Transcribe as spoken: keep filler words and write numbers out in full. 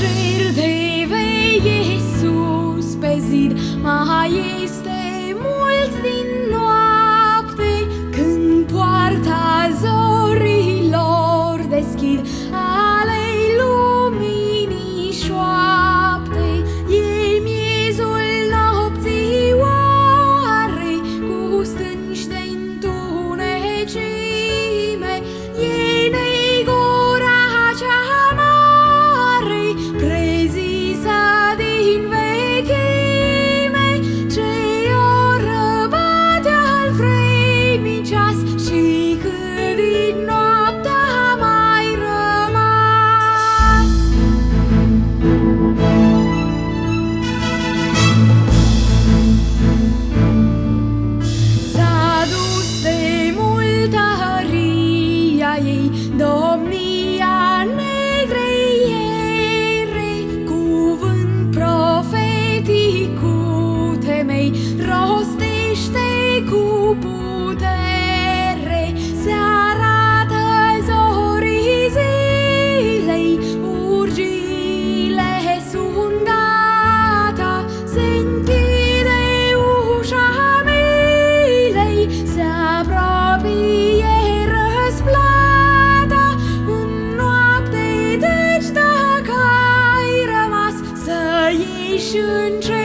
cer te vei, Iisus, pe zid, mai este mult din noapte, când poarta zorilor deschid, ale-i luminii șoapte. E miezul nopții oare, cu stânci de întunecime, e negura cea mare, prezisă din vechime, ce oră bate al vremii ceas și cât din noaptea mai rămas. S-a dus de multăria ei, domnia negrei ere, cuvânt profetic cu temei, rostește cu putere. Se arată zorii zilei, urgile sunt gata, se închide ușa milei, se apropie răsplata. În noapte, deci, dacă ai rămas, să ieși în cer,